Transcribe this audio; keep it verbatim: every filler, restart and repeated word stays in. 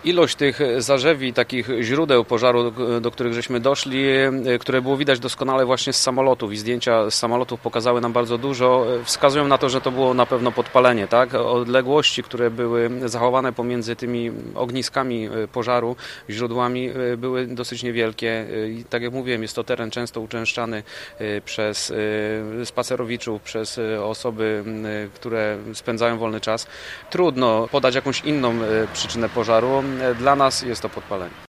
Ilość tych zarzewi, takich źródeł pożaru, do których żeśmy doszli, które było widać doskonale właśnie z samolotów i zdjęcia z samolotów pokazały nam bardzo dużo, wskazują na to, że to było na pewno podpalenie, tak? Odległości, które były zachowane pomiędzy tymi ogniskami pożaru, źródłami były dosyć niewielkie i tak jak mówiłem, jest to teren często uczęszczany przez spacerowiczów, przez osoby, które spędzają wolny czas. Trudno podać jakąś inną przyczynę pożaru. Dla nas jest to podpalenie.